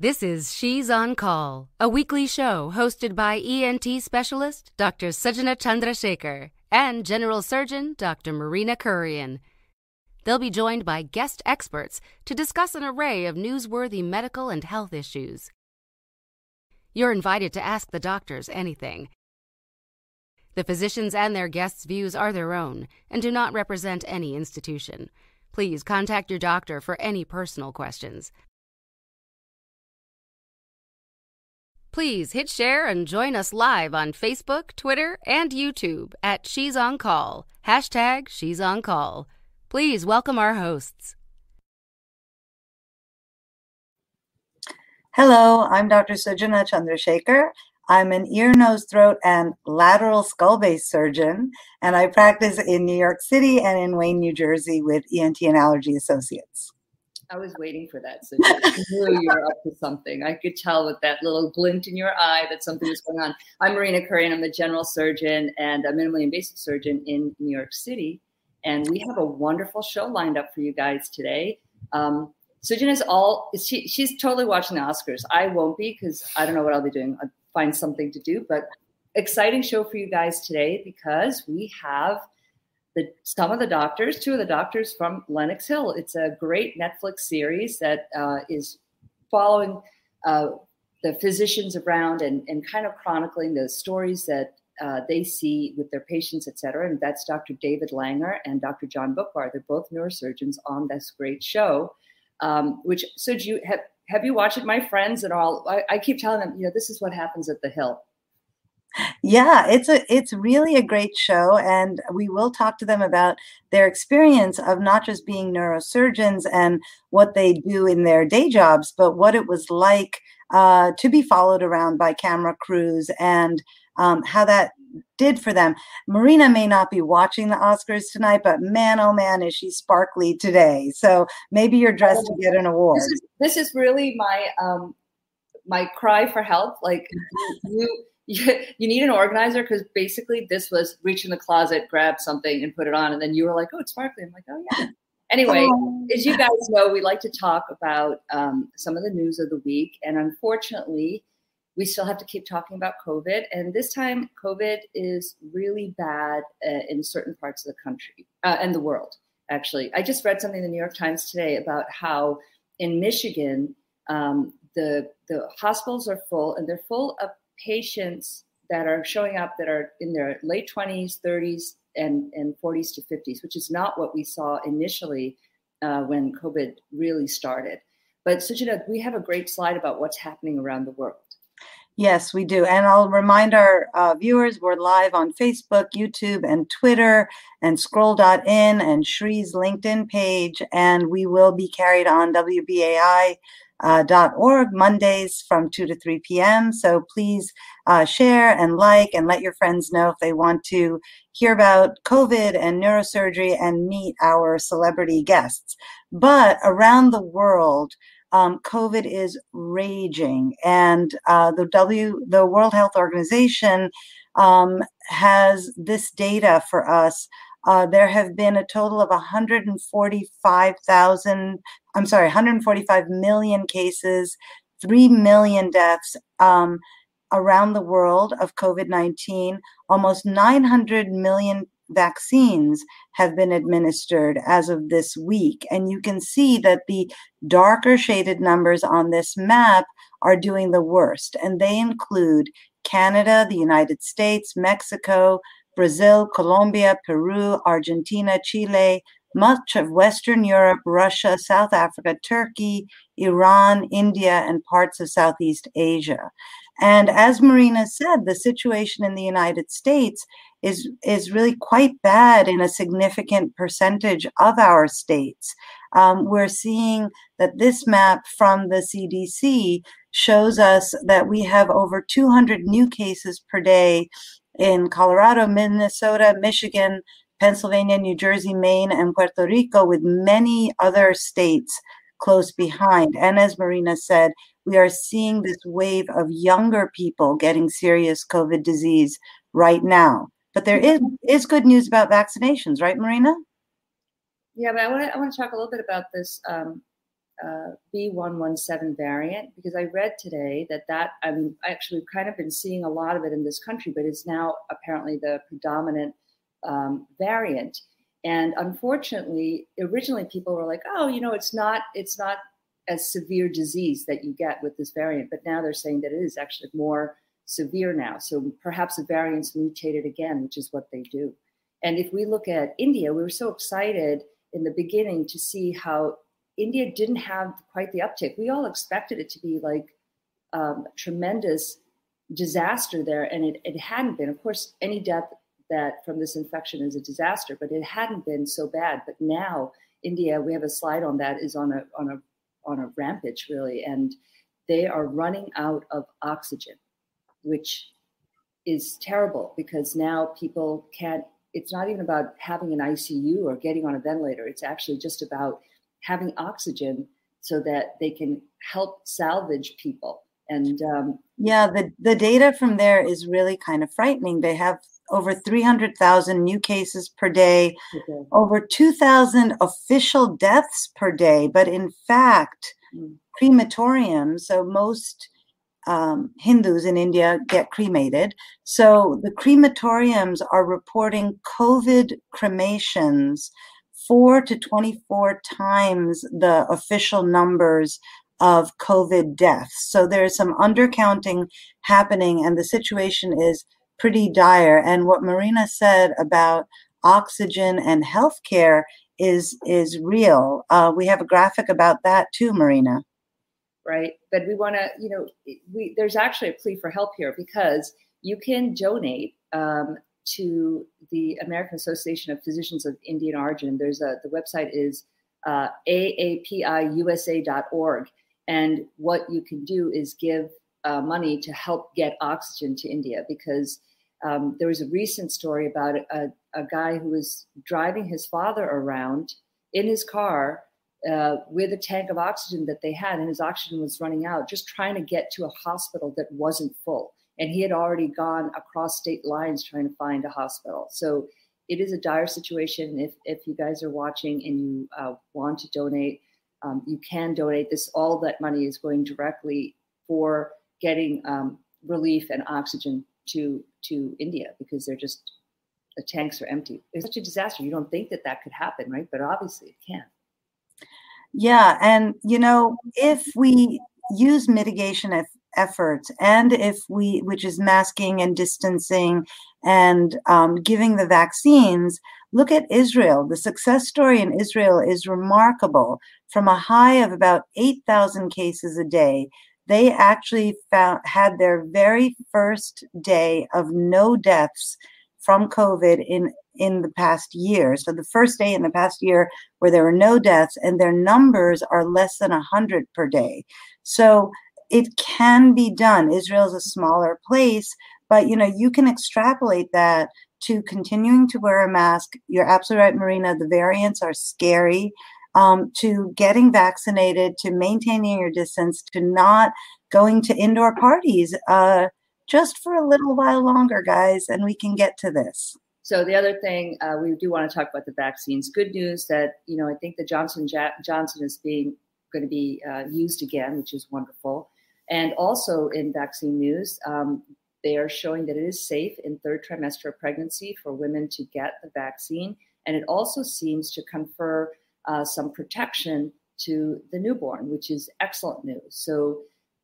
This is She's on Call, a weekly show hosted by ENT specialist Dr. Sujana Chandrasekhar and General Surgeon Dr. Marina Kurian. They'll be joined by guest experts to discuss an array of newsworthy medical and health issues. You're invited to ask the doctors anything. The physicians and their guests' views are their own and do not represent any institution. Please contact your doctor for any personal questions. Please hit share and join us live on Facebook, Twitter, and YouTube at She's on Call, hashtag She's on Call. Please welcome our hosts. Hello, I'm Dr. Sujana Chandrasekhar. I'm an ear, nose, throat, and lateral skull-based surgeon, and I practice in New York City and in Wayne, New Jersey with ENT and Allergy Associates. I was waiting for that, Sujana. I knew you were up to something. I could tell with that little glint in your eye that something was going on. I'm Marina Kurian. I'm a general surgeon and a minimally invasive surgeon in New York City, and we have a wonderful show lined up for you guys today. Sujana's she's totally watching the Oscars. I won't be because I don't know what I'll be doing. I'll find something to do, but exciting show for you guys today because we have two of the doctors from Lenox Hill. It's a great Netflix series that is following the physicians around and kind of chronicling the stories that they see with their patients, et cetera. And that's Dr. David Langer and Dr. John Bookvar. They're both neurosurgeons on this great show. Which, so have you watched it, my friends, and all? I keep telling them, this is what happens at the Hill. Yeah, it's really a great show, and we will talk to them about their experience of not just being neurosurgeons and what they do in their day jobs, but what it was like to be followed around by camera crews and how that did for them. Marina may not be watching the Oscars tonight, but man, oh man, is she sparkly today. So maybe you're dressed to get an award. This is really my cry for help. Like you need an organizer, because basically this was reach in the closet, grab something and put it on. And then you were like, oh, it's sparkly. I'm like, oh yeah. Anyway, as you guys know, we like to talk about some of the news of the week. And unfortunately, we still have to keep talking about COVID. And this time, COVID is really bad in certain parts of the country and the world, actually. I just read something in the New York Times today about how in Michigan, the hospitals are full, and they're full of patients that are showing up that are in their late 20s, 30s, and 40s to 50s, which is not what we saw initially when COVID really started. But Sujana, we have a great slide about what's happening around the world. Yes, we do. And I'll remind our viewers, we're live on Facebook, YouTube, and Twitter, and Scroll.in, and Shree's LinkedIn page. And we will be carried on WBAI.org Mondays from 2 to 3 p.m. So please share and like and let your friends know if they want to hear about COVID and neurosurgery and meet our celebrity guests. But around the world, COVID is raging, and the World Health Organization has this data for us. There have been a total of 145 million cases, 3 million deaths around the world of COVID-19. Almost 900 million vaccines have been administered as of this week. And you can see that the darker shaded numbers on this map are doing the worst. And they include Canada, the United States, Mexico, Brazil, Colombia, Peru, Argentina, Chile, much of Western Europe, Russia, South Africa, Turkey, Iran, India, and parts of Southeast Asia. And as Marina said, the situation in the United States is really quite bad in a significant percentage of our states. We're seeing that this map from the CDC shows us that we have over 200 new cases per day in Colorado, Minnesota, Michigan, Pennsylvania, New Jersey, Maine, and Puerto Rico, with many other states close behind. And as Marina said, we are seeing this wave of younger people getting serious COVID disease right now. But there is good news about vaccinations, right, Marina? Yeah, but I want to talk a little bit about this B117 variant, because I read today that actually we've kind of been seeing a lot of it in this country, but it's now apparently the predominant variant. And unfortunately, originally people were like, oh, it's not as severe disease that you get with this variant, but now they're saying that it is actually more severe now. So perhaps the variants mutated again, which is what they do. And if we look at India, we were so excited in the beginning to see how India didn't have quite the uptick. We all expected it to be like tremendous disaster there, and it hadn't been. Of course, any death that from this infection is a disaster, but it hadn't been so bad. But now India, we have a slide on that, is on a rampage really, and they are running out of oxygen, which is terrible because now people can't. It's not even about having an ICU or getting on a ventilator. It's actually just about having oxygen so that they can help salvage people. And the data from there is really kind of frightening. They have over 300,000 new cases per day, over 2,000 official deaths per day. But in fact, crematoriums, so most Hindus in India get cremated. So the crematoriums are reporting COVID cremations 4 to 24 times the official numbers of COVID deaths. So there's some undercounting happening, and the situation is pretty dire. And what Marina said about oxygen and healthcare is real. We have a graphic about that too, Marina. Right. But we want to, there's actually a plea for help here because you can donate to the American Association of Physicians of Indian Origin. The website is aapiusa.org. And what you can do is give money to help get oxygen to India, because there was a recent story about a guy who was driving his father around in his car with a tank of oxygen that they had, and his oxygen was running out, just trying to get to a hospital that wasn't full. And he had already gone across state lines trying to find a hospital. So it is a dire situation. If you guys are watching and you want to donate, you can donate. All that money is going directly for getting relief and oxygen to India, because the tanks are empty. It's such a disaster. You don't think that could happen, right? But obviously it can. Yeah. And, if we use mitigation efforts, and which is masking and distancing and giving the vaccines, look at Israel. The success story in Israel is remarkable. From a high of about 8,000 cases a day, they actually had their very first day of no deaths from COVID in the past year. So the first day in the past year where there were no deaths, and their numbers are less than 100 per day. So it can be done. Israel is a smaller place, but you can extrapolate that to continuing to wear a mask. You're absolutely right, Marina. The variants are scary. To getting vaccinated, to maintaining your distance, to not going to indoor parties, just for a little while longer, guys, and we can get to this. So the other thing, we do want to talk about the vaccines. Good news that, I think the Johnson is going to be used again, which is wonderful. And also in vaccine news, they are showing that it is safe in third trimester of pregnancy for women to get the vaccine. And it also seems to confer some protection to the newborn, which is excellent news. So,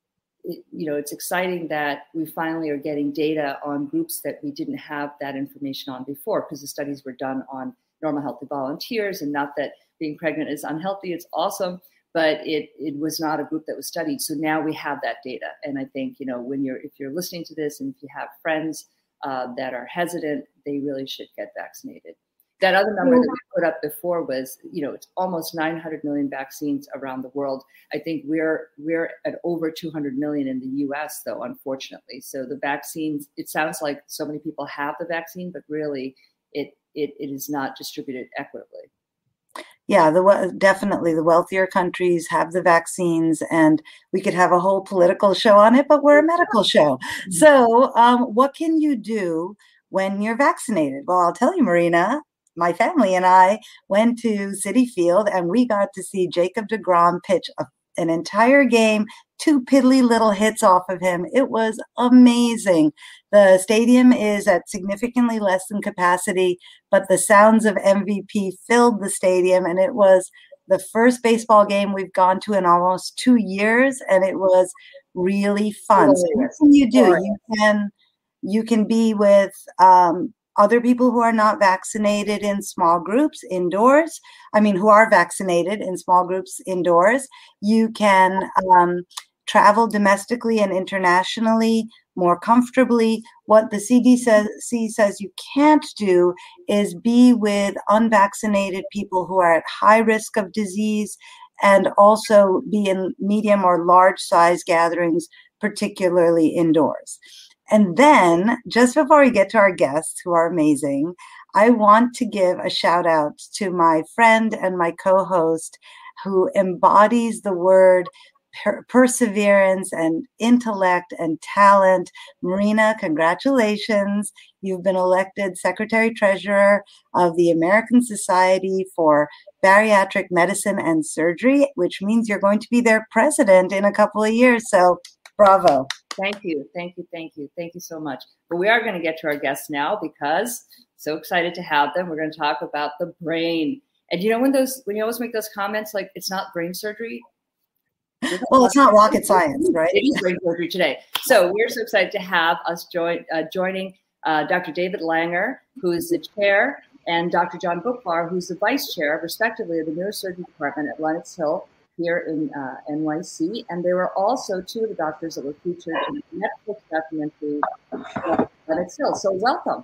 it's exciting that we finally are getting data on groups that we didn't have that information on before, because the studies were done on normal healthy volunteers, and not that being pregnant is unhealthy. It's awesome, but it was not a group that was studied. So now we have that data. And I think, if you're listening to this and if you have friends that are hesitant, they really should get vaccinated. That other number that we put up before was, it's almost 900 million vaccines around the world. I think we're at over 200 million in the US, though, unfortunately. So the vaccines, it sounds like so many people have the vaccine, but really it is not distributed equitably. Yeah, definitely the wealthier countries have the vaccines, and we could have a whole political show on it, but we're a medical show. Mm-hmm. So what can you do when you're vaccinated? Well, I'll tell you, Marina. my family and I went to Citi Field, and we got to see Jacob deGrom pitch an entire game, 2 piddly little hits off of him. It was amazing. The stadium is at significantly less than capacity, but the sounds of MVP filled the stadium, and it was the first baseball game we've gone to in almost 2 years, and it was really fun. So what can you do? You can be with other people who are not vaccinated in small groups indoors. Who are vaccinated in small groups indoors. You can travel domestically and internationally more comfortably. What the CDC says you can't do is be with unvaccinated people who are at high risk of disease, and also be in medium or large size gatherings, particularly indoors. And then, just before we get to our guests, who are amazing, I want to give a shout out to my friend and my co-host who embodies the word perseverance and intellect and talent. Marina, congratulations. You've been elected Secretary Treasurer of the American Society for Bariatric Medicine and Surgery, which means you're going to be their president in a couple of years. So bravo. Thank you so much. But we are going to get to our guests now, because so excited to have them. We're going to talk about the brain. And when you always make those comments like it's not brain surgery. Well, it's not rocket science, right? It is brain surgery today. So we're so excited to have us joining Dr. David Langer, who is the chair, and Dr. John Boockvar, who's the vice chair, respectively, of the neurosurgery department at Lenox Hill here in NYC. And they were also 2 of the doctors that were featured in the Netflix documentary Lenox Hill. So welcome.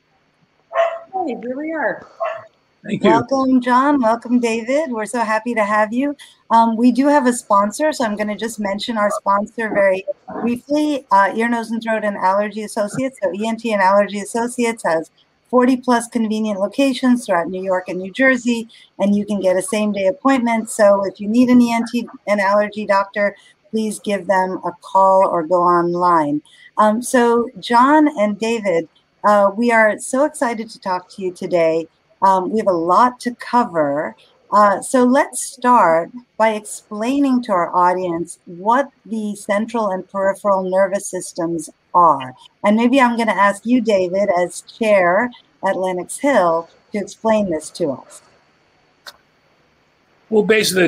Hey, here we are. Thank you. Welcome, John. Welcome, David. We're so happy to have you. We do have a sponsor, so I'm going to just mention our sponsor very briefly, Ear, Nose, and Throat and Allergy Associates. So ENT and Allergy Associates has 40-plus convenient locations throughout New York and New Jersey, and you can get a same-day appointment. So if you need an ENT and allergy doctor, please give them a call or go online. So John and David, we are so excited to talk to you today. We have a lot to cover. So let's start by explaining to our audience what the central and peripheral nervous systems are. And maybe I'm going to ask you, David, as chair at Lenox Hill, to explain this to us. Well, basically,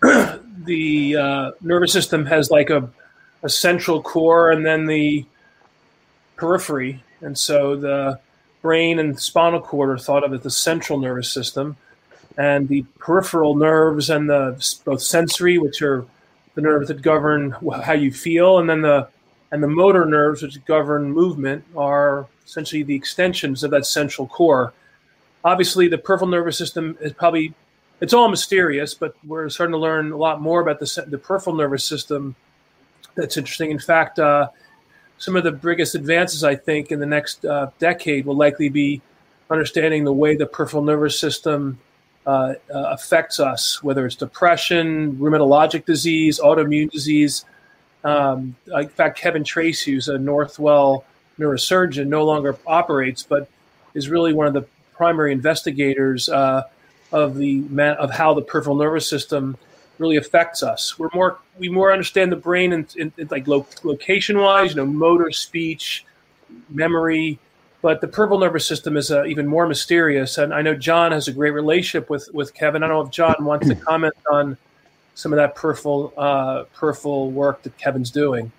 the nervous system has like a central core and then the periphery. And so the brain and spinal cord are thought of as the central nervous system, and the peripheral nerves and both sensory, which are the nerves that govern how you feel, and then the motor nerves, which govern movement, are essentially the extensions of that central core. Obviously, the peripheral nervous system is it's all mysterious, but we're starting to learn a lot more about the peripheral nervous system. That's interesting. In fact, some of the biggest advances, I think, in the next decade will likely be understanding the way the peripheral nervous system affects us, whether it's depression, rheumatologic disease, autoimmune disease. In fact, Kevin Tracy, who's a Northwell neurosurgeon, no longer operates, but is really one of the primary investigators of how the peripheral nervous system really affects us. We more understand the brain in like location wise, motor, speech, memory, but the peripheral nervous system is even more mysterious. And I know John has a great relationship with Kevin. I don't know if John wants to comment on some of that peripheral work that Kevin's doing.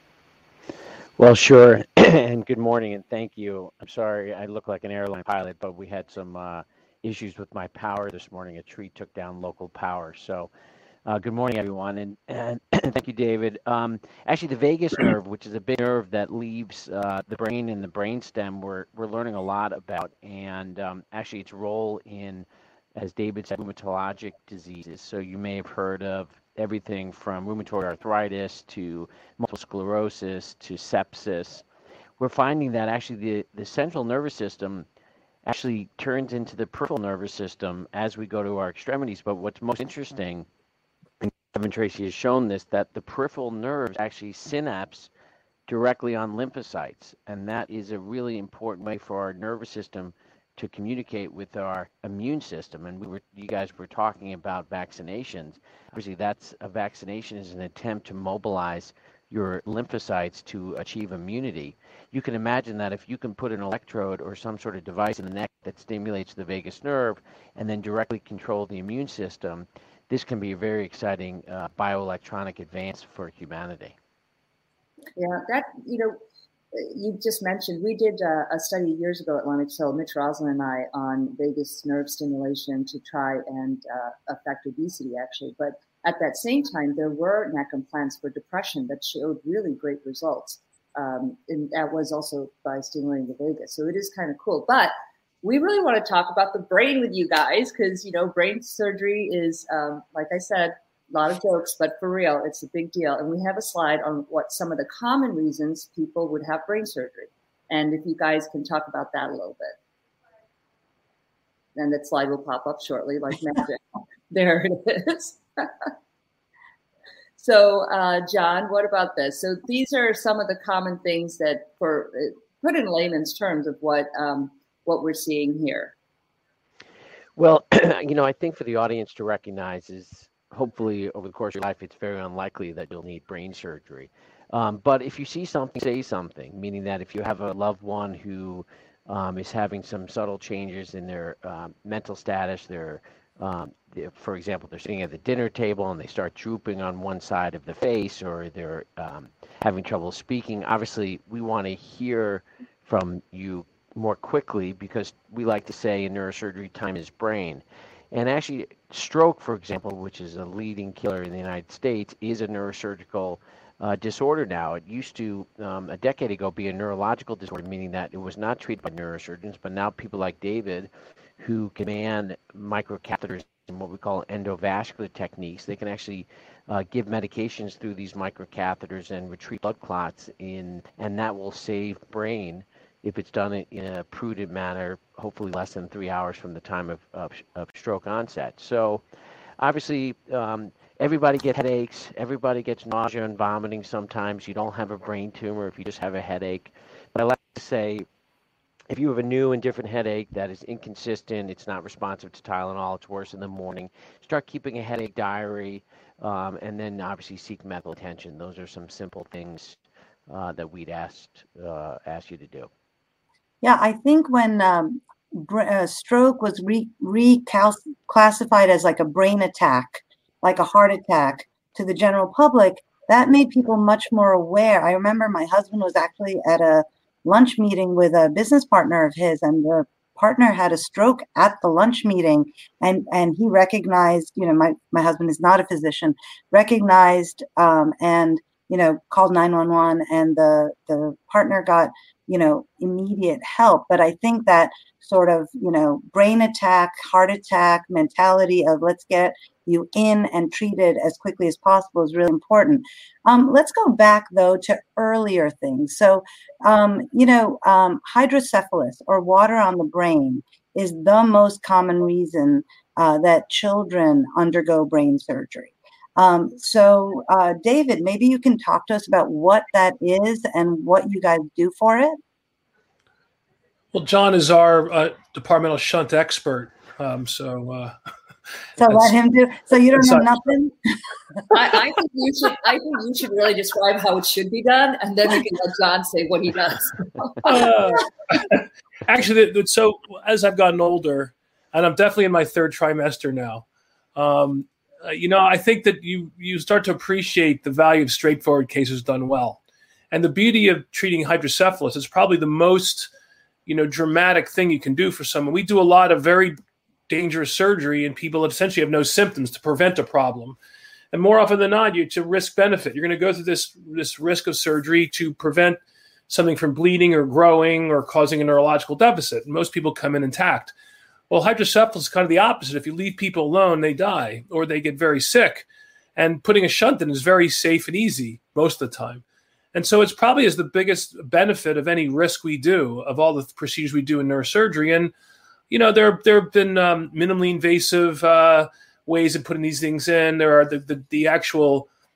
Well, sure. And good morning, and thank you. I'm sorry I look like an airline pilot, but we had some issues with my power this morning. A tree took down local power. So good morning, everyone, and thank you, David. Actually, the vagus nerve, which is a big nerve that leaves the brain and the brainstem, we're learning a lot about, and actually its role in, as David said, rheumatologic diseases. So you may have heard of everything from rheumatoid arthritis to multiple sclerosis to sepsis. We're finding that actually the central nervous system actually turns into the peripheral nervous system as we go to our extremities. But what's most interesting, and Kevin Tracy has shown this, that the peripheral nerves actually synapse directly on lymphocytes. And that is a really important way for our nervous system to communicate with our immune system. And you guys were talking about vaccinations. Obviously, a vaccination is an attempt to mobilize your lymphocytes to achieve immunity. You can imagine that if you can put an electrode or some sort of device in the neck that stimulates the vagus nerve and then directly control the immune system, this can be a very exciting bioelectronic advance for humanity. Yeah, you just mentioned, we did a study years ago at Lenox Hill, Mitch Roslin and I, on vagus nerve stimulation to try and affect obesity, actually. But at that same time, there were neck implants for depression that showed really great results. And that was also by stimulating the vagus. So it is kind of cool. But we really want to talk about the brain with you guys because, brain surgery is, like I said, a lot of jokes, but for real, it's a big deal. And we have a slide on what some of the common reasons people would have brain surgery. And if you guys can talk about that a little bit. And that slide will pop up shortly like magic. There it is. So, John, what about this? So these are some of the common things that, put in layman's terms, of what we're seeing here. Well, I think for the audience to recognize is, hopefully over the course of your life, it's very unlikely that you'll need brain surgery. But if you see something, say something, meaning that if you have a loved one who is having some subtle changes in their mental status, for example, they're sitting at the dinner table and they start drooping on one side of the face, or they're having trouble speaking, obviously we want to hear from you more quickly, because we like to say in neurosurgery, time is brain. And actually, stroke, for example, which is a leading killer in the United States, is a neurosurgical disorder now. It used to, a decade ago, be a neurological disorder, meaning that it was not treated by neurosurgeons, but now people like David, who command microcatheters and what we call endovascular techniques, they can actually give medications through these microcatheters and retrieve blood clots and that will save brain if it's done in a prudent manner, hopefully less than 3 hours from the time of stroke onset. So obviously, everybody gets headaches, everybody gets nausea and vomiting sometimes. You don't have a brain tumor if you just have a headache. But I like to say, if you have a new and different headache that is inconsistent, it's not responsive to Tylenol, it's worse in the morning, start keeping a headache diary, and then obviously seek medical attention. Those are some simple things that we'd ask you to do. Yeah, I think when stroke was reclassified as like a brain attack, like a heart attack to the general public, that made people much more aware. I remember my husband was actually at a lunch meeting with a business partner of his, and the partner had a stroke at the lunch meeting, and he recognized, my husband is not a physician, recognized and called 911, and the partner got immediate help. But I think that sort of, brain attack, heart attack mentality of let's get you in and treated as quickly as possible is really important. Let's go back though to earlier things. So, hydrocephalus or water on the brain is the most common reason that children undergo brain surgery. So, David, maybe you can talk to us about what that is and what you guys do for it. Well, John is our departmental shunt expert. So let him do. So you don't know nothing. I think you should really describe how it should be done, and then we can let John say what he does. Actually, so as I've gotten older, and I'm definitely in my third trimester now, I think that you start to appreciate the value of straightforward cases done well, and the beauty of treating hydrocephalus is probably the most dramatic thing you can do for someone. We do a lot of very dangerous surgery and people essentially have no symptoms to prevent a problem. And more often than not, it's a risk benefit. You're going to go through this risk of surgery to prevent something from bleeding or growing or causing a neurological deficit. And most people come in intact. Well, hydrocephalus is kind of the opposite. If you leave people alone, they die or they get very sick. And putting a shunt in is very safe and easy most of the time. And so it's probably is the biggest benefit of any risk we do, of all the procedures we do in neurosurgery. And, there have been minimally invasive ways of putting these things in. There are the actual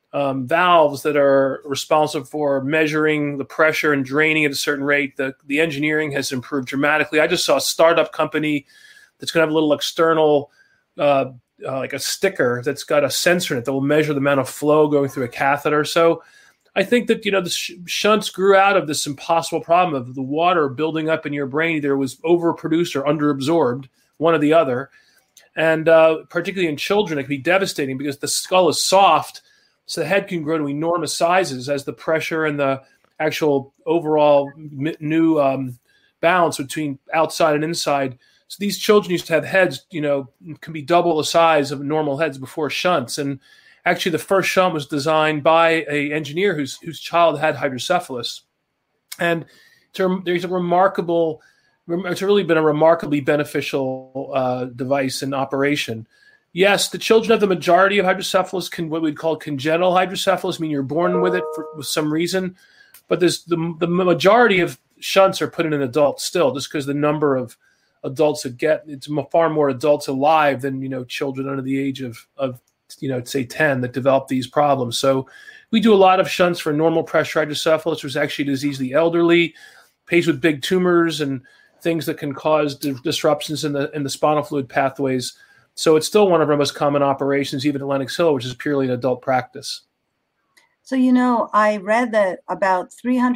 valves that are responsible for measuring the pressure and draining at a certain rate. The engineering has improved dramatically. I just saw a startup company that's going to have a little external, like a sticker that's got a sensor in it that will measure the amount of flow going through a catheter. So I think that, the shunts grew out of this impossible problem of the water building up in your brain. Either it was overproduced or underabsorbed, one or the other. And particularly in children, it can be devastating because the skull is soft, so the head can grow to enormous sizes as the pressure and the actual overall new balance between outside and inside. So these children used to have heads, can be double the size of normal heads before shunts. And actually, the first shunt was designed by an engineer whose child had hydrocephalus. And there's a remarkable, it's really been a remarkably beneficial device and operation. Yes, the children have the majority of hydrocephalus, what we'd call congenital hydrocephalus, meaning you're born with it for some reason. But there's the majority of shunts are put in adults still, just because the number of adults that it's far more adults alive than, children under the age of say 10 that develop these problems. So we do a lot of shunts for normal pressure hydrocephalus, which is actually a disease of the elderly, patients with big tumors and things that can cause disruptions in the spinal fluid pathways. So it's still one of our most common operations, even at Lenox Hill, which is purely an adult practice. So, I read that about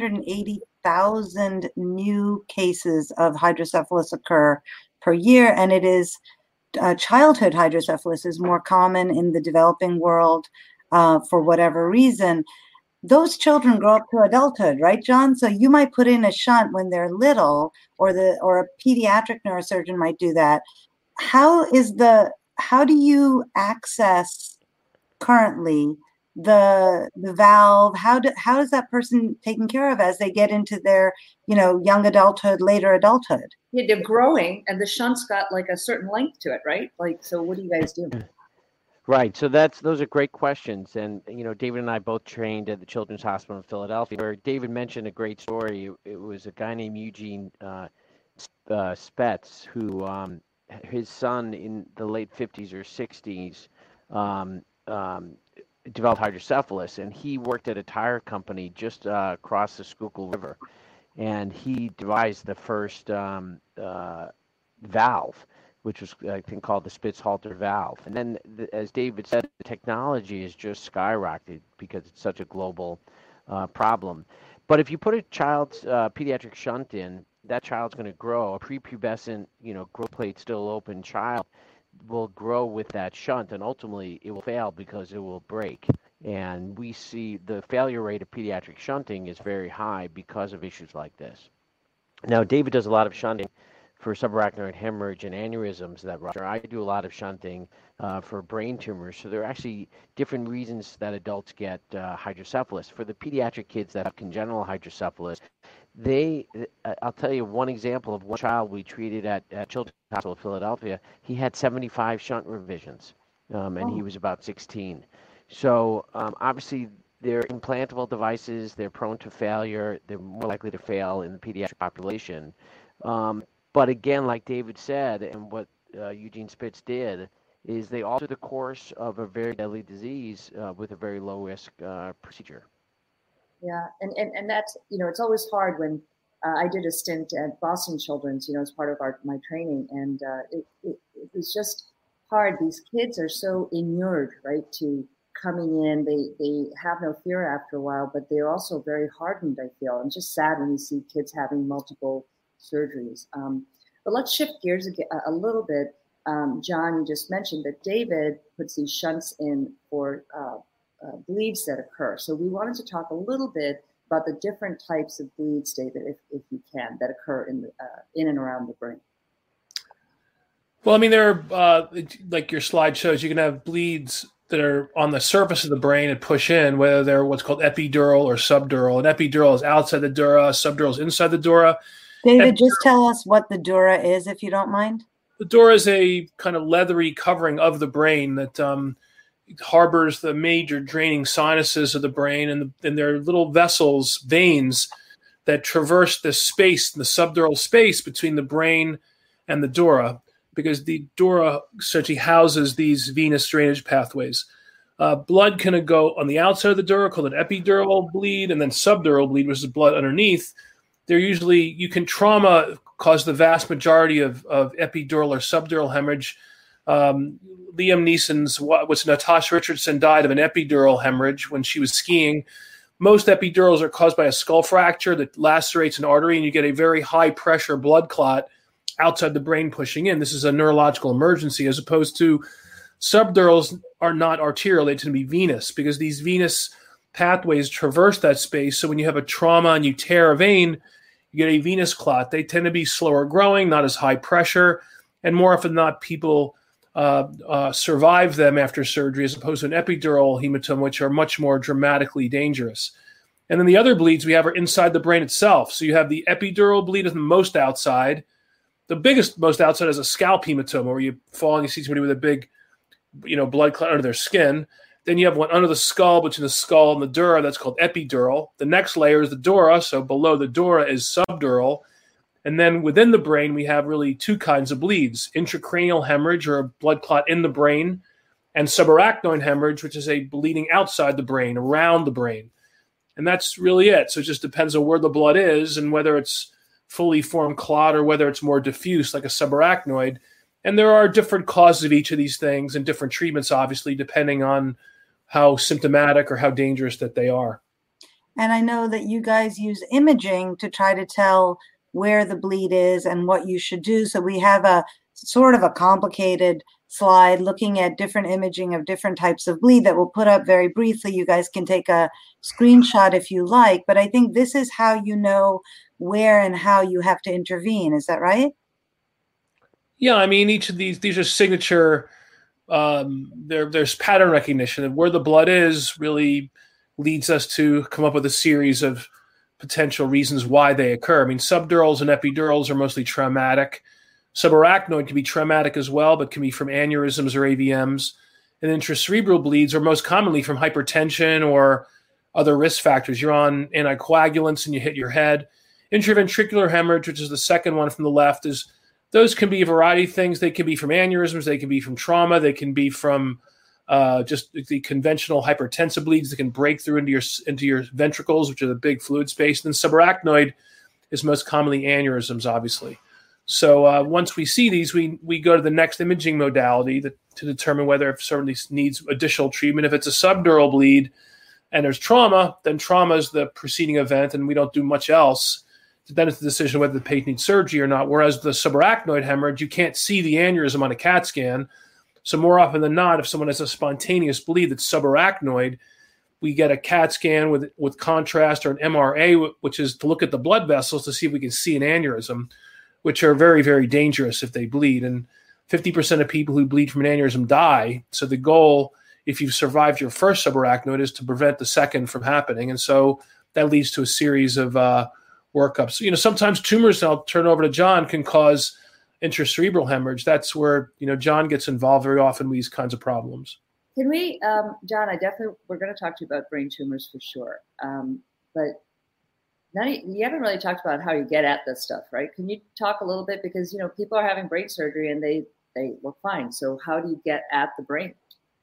380,000 new cases of hydrocephalus occur per year, and it is childhood hydrocephalus is more common in the developing world for whatever reason. Those children grow up to adulthood, right, John? So you might put in a shunt when they're little, or a pediatric neurosurgeon might do that. How do you access currently the valve? How is that person taken care of as they get into their, young adulthood, later adulthood? Yeah, they're growing, and the shunt's got like a certain length to it, right? So what do you guys do? Right. So those are great questions. And, David and I both trained at the Children's Hospital in Philadelphia, where David mentioned a great story. It was a guy named Eugene Spetz, who his son in the late 50s or 60s developed hydrocephalus, and he worked at a tire company just across the Schuylkill River. And he devised the first valve, which was, I think, called the Spitz-Halter valve. And then, as David said, the technology has just skyrocketed because it's such a global problem. But if you put a child's pediatric shunt in, that child's going to grow. A prepubescent, growth plate still open child will grow with that shunt, and ultimately it will fail because it will break. And we see the failure rate of pediatric shunting is very high because of issues like this. Now, David does a lot of shunting for subarachnoid hemorrhage and aneurysms that rupture. I do a lot of shunting for brain tumors. So there are actually different reasons that adults get hydrocephalus. For the pediatric kids that have congenital hydrocephalus, I'll tell you one example of one child we treated at Children's Hospital of Philadelphia. He had 75 shunt revisions, and he was about 16. So obviously, they're implantable devices. They're prone to failure. They're more likely to fail in the pediatric population. But again, like David said, and what Eugene Spitz did, is they alter the course of a very deadly disease with a very low-risk procedure. Yeah, and that's, it's always hard when I did a stint at Boston Children's, as part of my training, and it was just hard. These kids are so inured, right, to coming in. They have no fear after a while, but they're also very hardened, I feel. And just sad when you see kids having multiple surgeries. But let's shift gears a little bit. John, you just mentioned that David puts these shunts in for bleeds that occur. So we wanted to talk a little bit about the different types of bleeds, David, if you can, that occur in and around the brain. Well, I mean, there are, like your slide shows, you can have bleeds that are on the surface of the brain and push in, whether they're what's called epidural or subdural. And epidural is outside the dura, subdural is inside the dura. David, just tell us what the dura is, if you don't mind. The dura is a kind of leathery covering of the brain that harbors the major draining sinuses of the brain, and there are little vessels, veins, that traverse the space, the subdural space between the brain and the dura, because the dura essentially houses these venous drainage pathways. Blood can go on the outside of the dura, called an epidural bleed, and then subdural bleed, which is blood underneath. They're usually, trauma cause the vast majority of epidural or subdural hemorrhage. Liam Neeson's, Natasha Richardson died of an epidural hemorrhage when she was skiing. Most epidurals are caused by a skull fracture that lacerates an artery, and you get a very high pressure blood clot outside the brain pushing in. This is a neurological emergency, as opposed to subdurals are not arterial. They tend to be venous, because these venous pathways traverse that space. So when you have a trauma and you tear a vein, you get a venous clot. They tend to be slower growing, not as high pressure, and more often than not, people survive them after surgery, as opposed to an epidural hematoma, which are much more dramatically dangerous. And then the other bleeds we have are inside the brain itself. So you have the epidural bleed is the most outside. The most outside is a scalp hematoma, where you fall and you see somebody with a big, blood clot under their skin. Then you have one under the skull, between the skull and the dura. That's called epidural. The next layer is the dura. So below the dura is subdural. And then within the brain, we have really two kinds of bleeds: intracranial hemorrhage, or a blood clot in the brain, and subarachnoid hemorrhage, which is a bleeding outside the brain, around the brain. And that's really it. So it just depends on where the blood is and whether it's fully formed clot or whether it's more diffuse, like a subarachnoid. And there are different causes of each of these things and different treatments, obviously, depending on how symptomatic or how dangerous that they are. And I know that you guys use imaging to try to tell where the bleed is and what you should do. So we have a sort of a complicated slide looking at different imaging of different types of bleed that we'll put up very briefly. You guys can take a screenshot if you like, but I think this is how you know where and how you have to intervene. Is that right? Yeah, I mean, each of these are signature. There's pattern recognition, and where the blood is really leads us to come up with a series of potential reasons why they occur. I mean, subdurals and epidurals are mostly traumatic. Subarachnoid can be traumatic as well, but can be from aneurysms or AVMs. And intracerebral bleeds are most commonly from hypertension or other risk factors. You're on anticoagulants and you hit your head. Intraventricular hemorrhage, which is the second one from the left, those can be a variety of things. They can be from aneurysms. They can be from trauma. They can be from just the conventional hypertensive bleeds that can break through into your ventricles, which are the big fluid space. And then subarachnoid is most commonly aneurysms, obviously. So once we see these, we go to the next imaging modality to determine whether if somebody needs additional treatment. If it's a subdural bleed and there's trauma, then trauma is the preceding event, and we don't do much else. Then it's the decision whether the patient needs surgery or not. Whereas the subarachnoid hemorrhage, you can't see the aneurysm on a CAT scan. So more often than not, if someone has a spontaneous bleed that's subarachnoid, we get a CAT scan with contrast or an MRA, which is to look at the blood vessels to see if we can see an aneurysm, which are very, very dangerous if they bleed. And 50% of people who bleed from an aneurysm die. So the goal, if you've survived your first subarachnoid, is to prevent the second from happening. And so that leads to a series of workups. Sometimes tumors, and I'll turn it over to John, can cause intracerebral hemorrhage. That's where, John gets involved very often with these kinds of problems. Can we, John, we're going to talk to you about brain tumors for sure. But now you haven't really talked about how you get at this stuff, right? Can you talk a little bit? Because, people are having brain surgery and they look fine. So how do you get at the brain?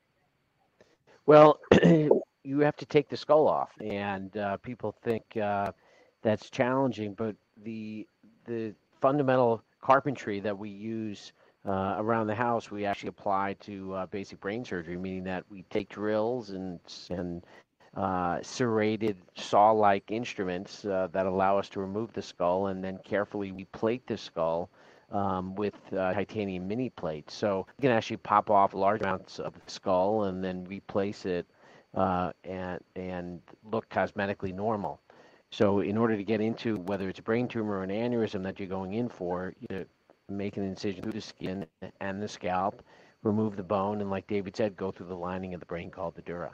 Well, you have to take the skull off, and people think that's challenging, but the fundamental carpentry that we use around the house, we actually apply to basic brain surgery, meaning that we take drills and serrated saw-like instruments that allow us to remove the skull, and then carefully we plate the skull with titanium mini plates. So you can actually pop off large amounts of the skull and then replace it and look cosmetically normal. So in order to get into whether it's a brain tumor or an aneurysm that you're going in for, you make an incision through the skin and the scalp, remove the bone, and like David said, go through the lining of the brain called the dura.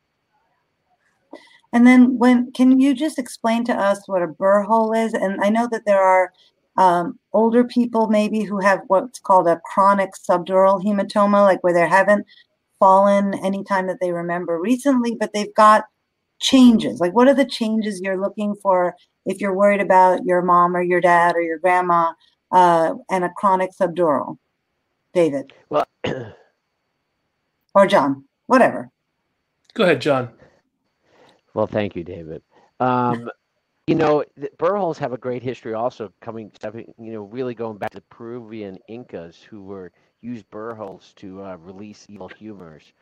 And then can you just explain to us what a burr hole is? And I know that there are older people maybe who have what's called a chronic subdural hematoma, like where they haven't fallen anytime that they remember recently, but they've got changes. Like, what are the changes you're looking for if you're worried about your mom or your dad or your grandma and a chronic subdural? David. Well, or John, whatever. Go ahead, John. Well, thank you, David. The burr holes have a great history also really going back to the Peruvian Incas who used burr holes to release evil humors.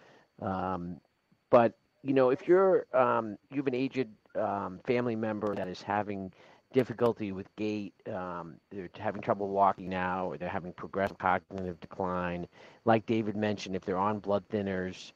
But if you have an aged family member that is having difficulty with gait, they're having trouble walking now, or they're having progressive cognitive decline, like David mentioned, if they're on blood thinners,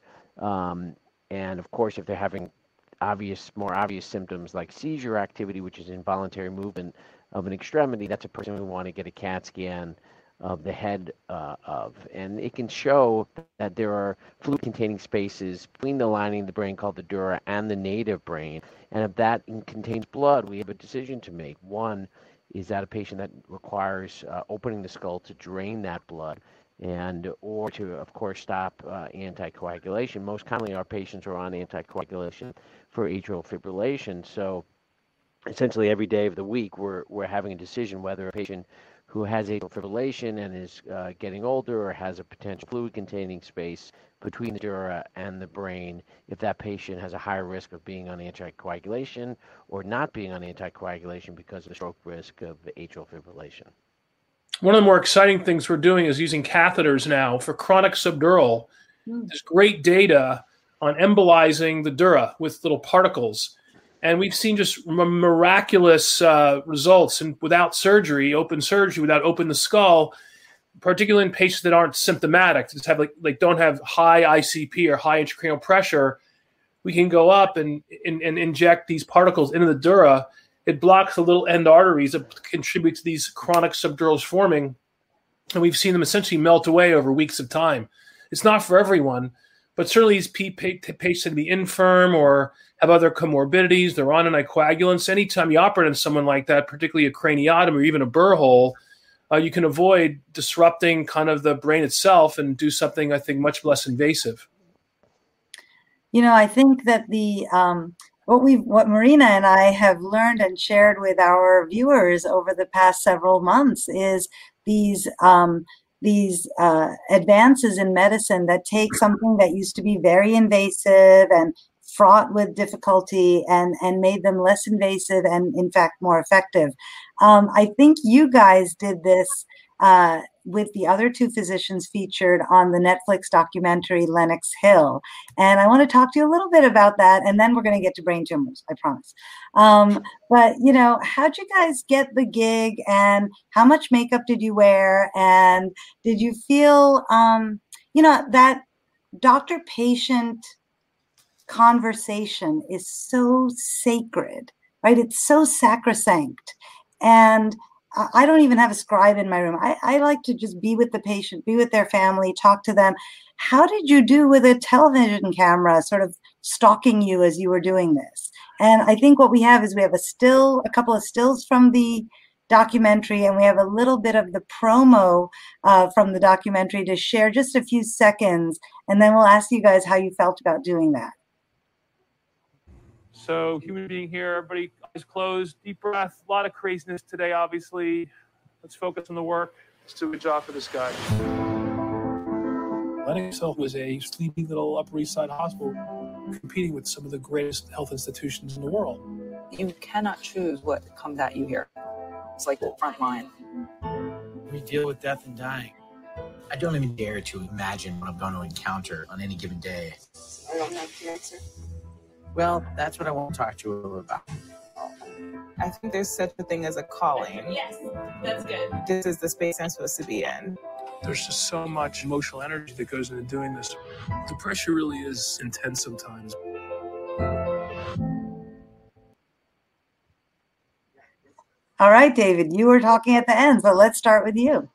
and of course if they're having more obvious symptoms like seizure activity, which is involuntary movement of an extremity, that's a person we want to get a CAT scan of the head of. And it can show that there are fluid-containing spaces between the lining of the brain called the dura and the native brain. And if that contains blood, we have a decision to make. One, is that a patient that requires opening the skull to drain that blood, or to, of course, stop anticoagulation. Most commonly, our patients are on anticoagulation for atrial fibrillation. So essentially every day of the week, we're having a decision whether a patient who has atrial fibrillation and is getting older or has a potential fluid-containing space between the dura and the brain, if that patient has a higher risk of being on anticoagulation or not being on anticoagulation because of the stroke risk of atrial fibrillation. One of the more exciting things we're doing is using catheters now for chronic subdural. There's great data on embolizing the dura with little particles. And we've seen just miraculous results without surgery, open surgery, without opening the skull, particularly in patients that aren't symptomatic, just have don't have high ICP or high intracranial pressure. We can go up and inject these particles into the dura. It blocks the little end arteries that contribute to these chronic subdurals forming. And we've seen them essentially melt away over weeks of time. It's not for everyone, but certainly these patients can be infirm or have other comorbidities. They're on anticoagulants. Anytime you operate on someone like that, particularly a craniotomy or even a burr hole, you can avoid disrupting kind of the brain itself and do something, I think, much less invasive. I think that what Marina and I have learned and shared with our viewers over the past several months is these advances in medicine that take something that used to be very invasive and fraught with difficulty and made them less invasive and, in fact, more effective. I think you guys did this with the other two physicians featured on the Netflix documentary Lenox Hill. And I want to talk to you a little bit about that, and then we're going to get to brain tumors, I promise. But, how'd you guys get the gig, and how much makeup did you wear? And did you feel, that doctor-patient conversation is so sacred, right? It's so sacrosanct. And I don't even have a scribe in my room. I like to just be with the patient, be with their family, talk to them. How did you do with a television camera sort of stalking you as you were doing this? And I think what we have is we have a couple of stills from the documentary, and we have a little bit of the promo from the documentary to share just a few seconds. And then we'll ask you guys how you felt about doing that. So human being here, everybody eyes closed, deep breath, a lot of craziness today, obviously. Let's focus on the work. Let's do a good job for this guy. Lenox Hill was a sleepy little Upper East Side hospital competing with some of the greatest health institutions in the world. You cannot choose what comes at you here. It's like the front line. We deal with death and dying. I don't even dare to imagine what I'm going to encounter on any given day. I don't have cancer. Well, that's what I want to talk to you about. I think there's such a thing as a calling. Yes, that's good. This is the space I'm supposed to be in. There's just so much emotional energy that goes into doing this. The pressure really is intense sometimes. All right, David, you were talking at the end, so let's start with you.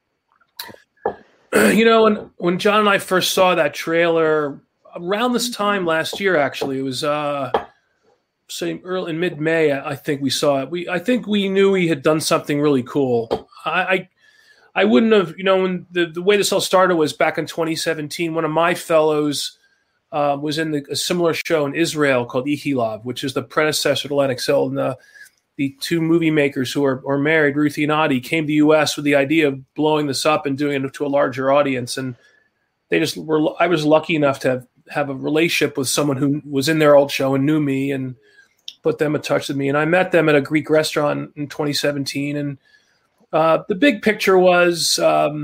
When John and I first saw that trailer, around this time last year, actually, it was early in mid-May. I think we saw it. I think we knew he had done something really cool. I wouldn't have, when the way this all started was back in 2017. One of my fellows was in a similar show in Israel called Ichilov, which is the predecessor to Lenox Hill. And the two movie makers who are married, Ruthie and Adi, came to the U.S. with the idea of blowing this up and doing it to a larger audience. And they just were. I was lucky enough to have have a relationship with someone who was in their old show and knew me and put them in touch with me. And I met them at a Greek restaurant in 2017. And the big picture was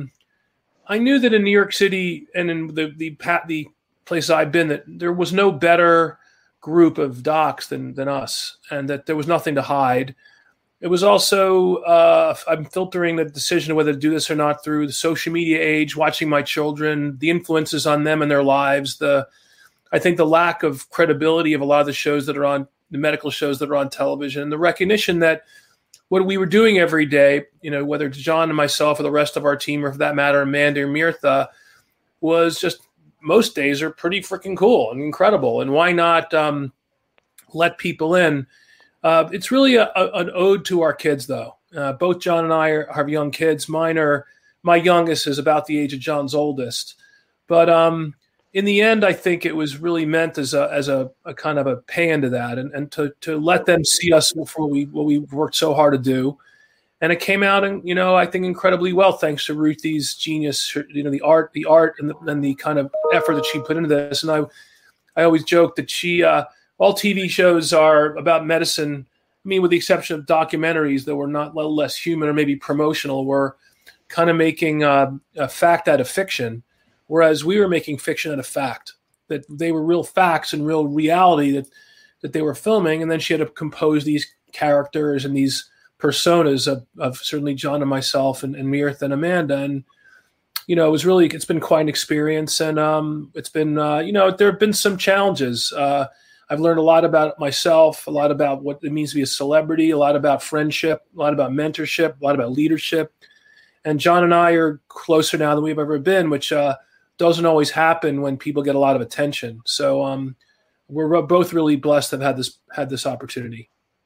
I knew that in New York City and in the place I've been, that there was no better group of docs than us, and that there was nothing to hide. It was also, I'm filtering the decision of whether to do this or not through the social media age, watching my children, the influences on them and their lives, I think the lack of credibility of a lot of the shows that are on, the medical shows that are on television, and the recognition that what we were doing every day, whether it's John and myself or the rest of our team, or for that matter, Amanda or Mirtha, was just most days are pretty freaking cool and incredible. And why not let people in? It's really an ode to our kids, though. Both John and I have young kids. My youngest is about the age of John's oldest. But in the end, I think it was really meant as a kind of a pay into that, and to let them see us for what we worked so hard to do. And it came out, and I think incredibly well, thanks to Ruthie's genius. The art, and the kind of effort that she put into this. And I always joke that she, all TV shows are about medicine. I mean, with the exception of documentaries that were not a little less human or maybe promotional, were kind of making a fact out of fiction. Whereas we were making fiction out of fact, that they were real facts and real reality that they were filming. And then she had to compose these characters and these personas of certainly John and myself and Mirtha and Amanda. And, it's been quite an experience. And it's been, there have been some challenges. I've learned a lot about myself, a lot about what it means to be a celebrity, a lot about friendship, a lot about mentorship, a lot about leadership. And John and I are closer now than we've ever been, which doesn't always happen when people get a lot of attention. So we're both really blessed to have had this opportunity.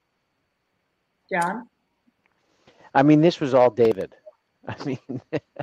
John? I mean, this was all David. I mean,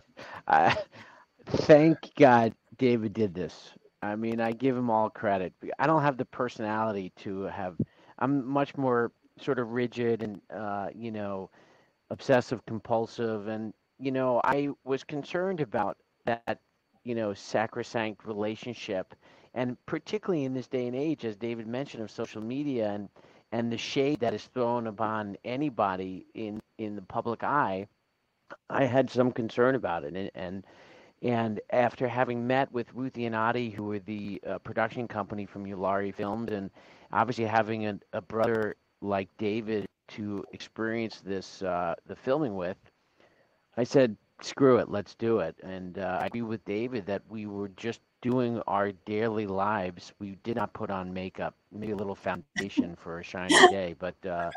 thank God David did this. I mean, I give him all credit. I don't have the personality to have. I'm much more sort of rigid and, obsessive compulsive. And, I was concerned about that, sacrosanct relationship. And particularly in this day and age, as David mentioned, of social media and the shade that is thrown upon anybody in the public eye, I had some concern about it. And after having met with Ruthie and Adi, who were the production company from Ulari Films, and obviously having a brother like David to experience this, the filming with, I said, screw it, let's do it. And I agree with David that we were just doing our daily lives. We did not put on makeup, maybe a little foundation for a shiny day, but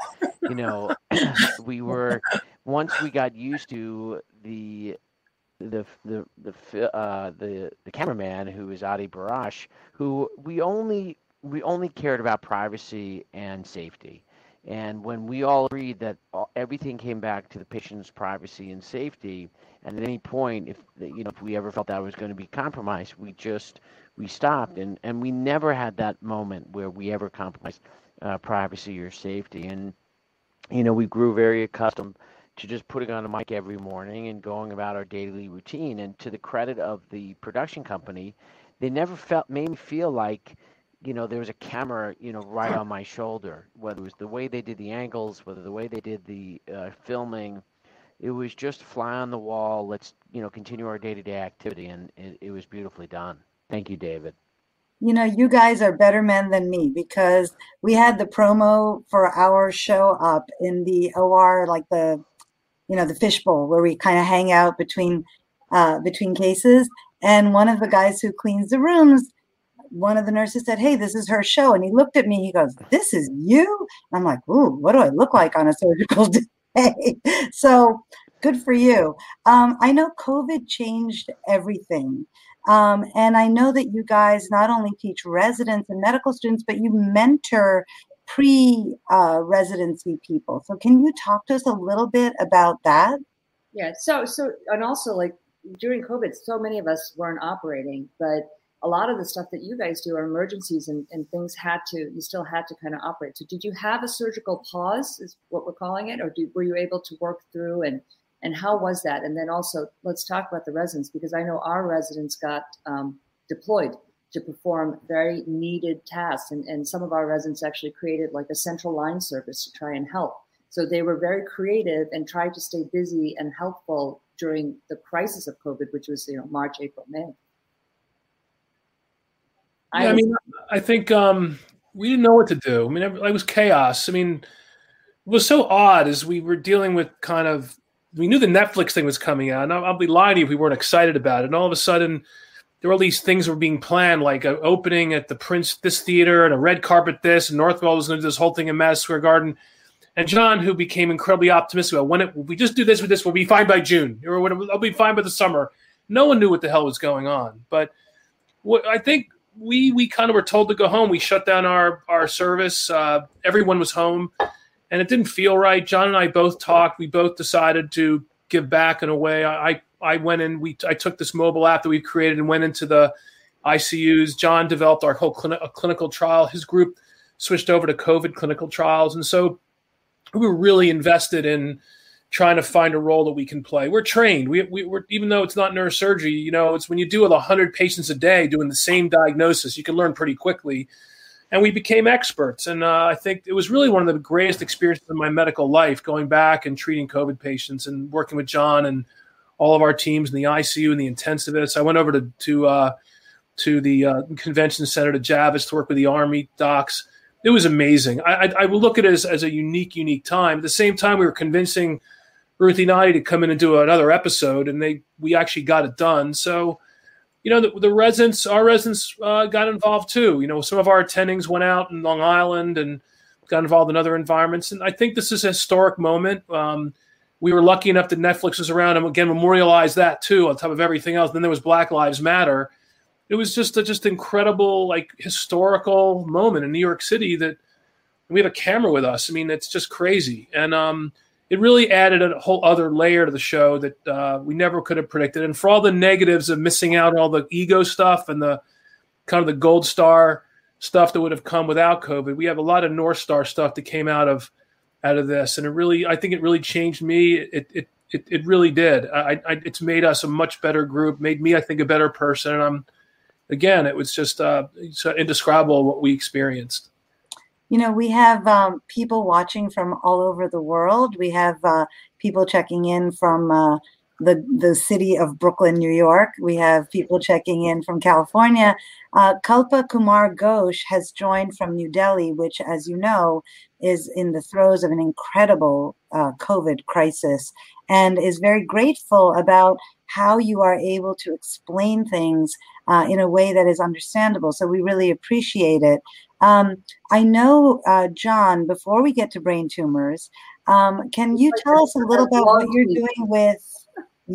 we were, once we got used to the cameraman, who is Adi Barash, who we only cared about privacy and safety. And when we all agreed that everything came back to the patient's privacy and safety, and at any point, if we ever felt that was going to be compromised, we stopped, and we never had that moment where we ever compromised privacy or safety. And we grew very accustomed to just putting on a mic every morning and going about our daily routine. And to the credit of the production company, they never made me feel like there was a camera, right on my shoulder, whether it was the way they did the angles, whether the way they did the filming. It was just fly on the wall. Let's, continue our day-to-day activity. And it was beautifully done. Thank you, David. You guys are better men than me, because we had the promo for our show up in the OR, like the fishbowl where we kind of hang out between cases. And one of the guys who cleans the rooms, one of the nurses said, "Hey, this is her show." And he looked at me, he goes, "This is you?" And I'm like, "Ooh, what do I look like on a surgical day?" So good for you. I know COVID changed everything. And I know that you guys not only teach residents and medical students, but you mentor pre-residency people. So can you talk to us a little bit about that? Yeah. So, and also, like, during COVID, so many of us weren't operating, but a lot of the stuff that you guys do are emergencies, and things you still had to kind of operate. So did you have a surgical pause, is what we're calling it? Or were you able to work through, and how was that? And then also, let's talk about the residents, because I know our residents got deployed to perform very needed tasks. And some of our residents actually created like a central line service to try and help. So they were very creative and tried to stay busy and helpful during the crisis of COVID, which was, March, April, May. Yeah, I think we didn't know what to do. I mean, it was chaos. I mean, it was so odd as we were dealing with we knew the Netflix thing was coming out, and I'll be lying to you if we weren't excited about it. And all of a sudden, there were all these things that were being planned, like an opening at the Prince this theater and a red carpet this, and Northwell was going to do this whole thing in Madison Square Garden. And John, who became incredibly optimistic about if we just do this with this, we'll be fine by June, or I'll be fine by the summer. No one knew what the hell was going on. But I think we kind of were told to go home. We shut down our service. Everyone was home, and it didn't feel right. John and I both talked. We both decided to give back in a way. I went in. I took this mobile app that we created and went into the ICUs. John developed our whole clinical trial. His group switched over to COVID clinical trials, and so we were really invested in trying to find a role that we can play. We're trained. We're even though it's not neurosurgery, it's when you do 100 patients a day doing the same diagnosis, you can learn pretty quickly. And we became experts. And I think it was really one of the greatest experiences of my medical life, going back and treating COVID patients and working with John and all of our teams in the ICU and the intensivists. I went over to the convention center to Javis to work with the Army docs. It was amazing. I will look at it as a unique time. At the same time, we were convincing Ruthie Nadi to come in and do another episode, and we actually got it done. So, our residents got involved too. Some of our attendings went out in Long Island and got involved in other environments. And I think this is a historic moment. We were lucky enough that Netflix was around and again memorialized that too on top of everything else. Then there was Black Lives Matter. It was just incredible, historical moment in New York City that we have a camera with us. I mean, it's just crazy. And it really added a whole other layer to the show that we never could have predicted. And for all the negatives of missing out on all the ego stuff and the kind of the gold star stuff that would have come without COVID, we have a lot of North Star stuff that came out of this. And I think it really changed me. It really did. It's made us a much better group, made me, I think, a better person. And again, it was just it's indescribable what we experienced. We have people watching from all over the world. We have people checking in from the city of Brooklyn, New York. We have people checking in from California. Kalpa Kumar Ghosh has joined from New Delhi, which, as you know, is in the throes of an incredible COVID crisis, and is very grateful about how you are able to explain things in a way that is understandable. So we really appreciate it. I know, John, before we get to brain tumors, can you tell us a little about what you're doing with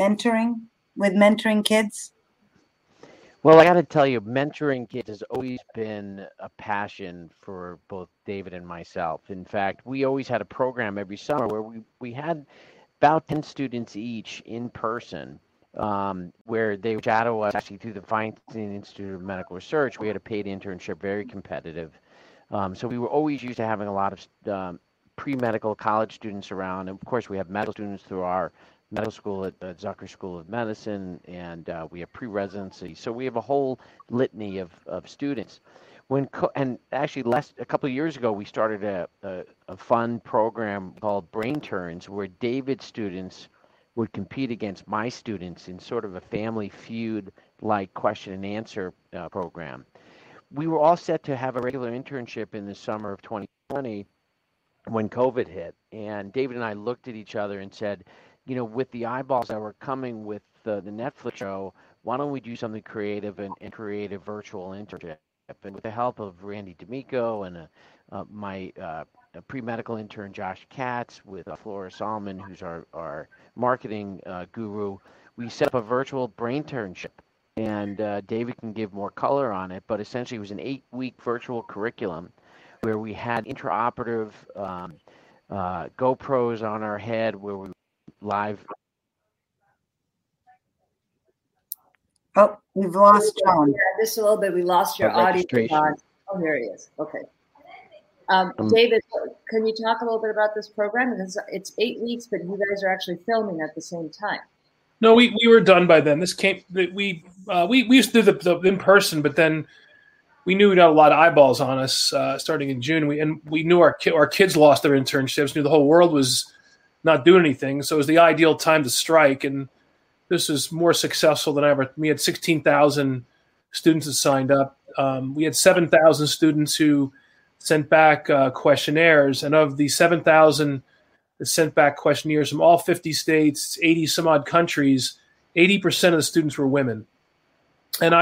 mentoring kids? Well, I got to tell you, mentoring kids has always been a passion for both David and myself. In fact, we always had a program every summer where we had about 10 students each in person, where they would shadow us actually through the Feinstein Institute of Medical Research. We had a paid internship, very competitive. So we were always used to having a lot of pre-medical college students around. And of course, we have medical students through our medical school at the Zucker School of Medicine, and we have pre-residency. So we have a whole litany of students. And actually, a couple of years ago, we started a fun program called Brain Turns, where David's students would compete against my students in sort of a family feud-like question and answer program. We were all set to have a regular internship in the summer of 2020 when COVID hit. And David and I looked at each other and said, with the eyeballs that were coming with the Netflix show, why don't we do something creative and create a virtual internship? And with the help of Randy D'Amico and my pre-medical intern, Josh Katz, with Flora Solomon, who's our marketing guru, we set up a virtual brain internship. And David can give more color on it, but essentially it was an 8-week virtual curriculum where we had intraoperative GoPros on our head where we live. Oh, we've lost John. Yeah, just a little bit. We lost your audio. Oh, here he is. Okay. David, can you talk a little bit about this program? Because it's 8 weeks, but you guys are actually filming at the same time. No, we were done by then. We used to do the in person, but then we knew we got a lot of eyeballs on us starting in June. We knew our kids lost their internships. Knew the whole world was not doing anything. So it was the ideal time to strike. And this was more successful than ever. We had 16,000 students that signed up. We had 7,000 students who sent back questionnaires. And of the 7,000 that sent back questionnaires from all 50 states, 80 some odd countries, 80% of the students were women. And